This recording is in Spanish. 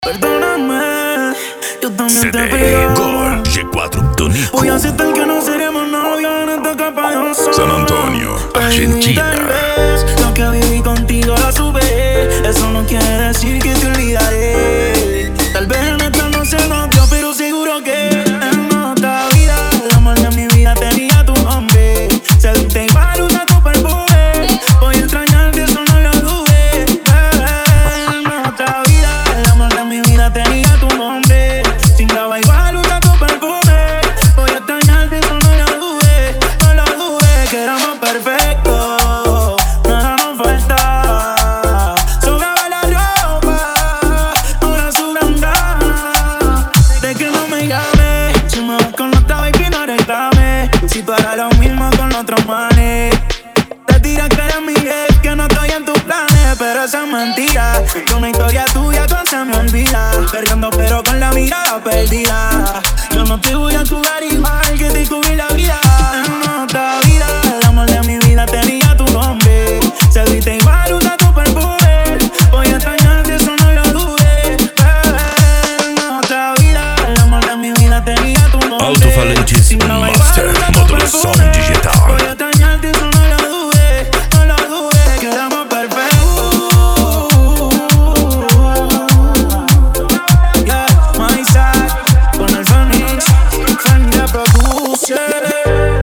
Perdóname, yo también te CDE pido. Gol G4 Tonico. Voy a aceptar que no seremos novios en esta capa yo solo. San Antonio, Argentina. Tal vez lo que viví contigo lo supe. Eso no quiere decir que te olvidaré. Tal vez en esta no se nos dio, pero seguro que en otra vida el amor de mi vida tenía tu nombre. Se viste igual, usa tu perfume. Voy a extrañarte, eso no lo dudé. En otra vida el amor de mi vida tenía tu nombre. Chingaba igual, usa tu perfume. Voy a extrañarte, eso no lo dudé. No lo dudé, que éramos perfectos. Nada nos falta. Sobraba la ropa, ahora sobran ganas de que no me llame. Si me vas con otra baby no reclame. Si tú harás lo mismo con otros manes. Te tiras que eres mi ex, que no estoy en tus planes, pero eso es mentira. Que una historia tuya con se me olvida. Perdiendo pero con la mirada perdida. Yo no te voy a jugar igual que te cubrí la vida. En otra vida el amor de mi vida tenía tu nombre. Se viste igual, usa tu perfume. Voy a extrañarte, eso no lo dudé. En otra vida el amor de mi vida tenía tu nombre. Alto Falanges Chingaba igual, Master usa tu Módulo perfume. Sound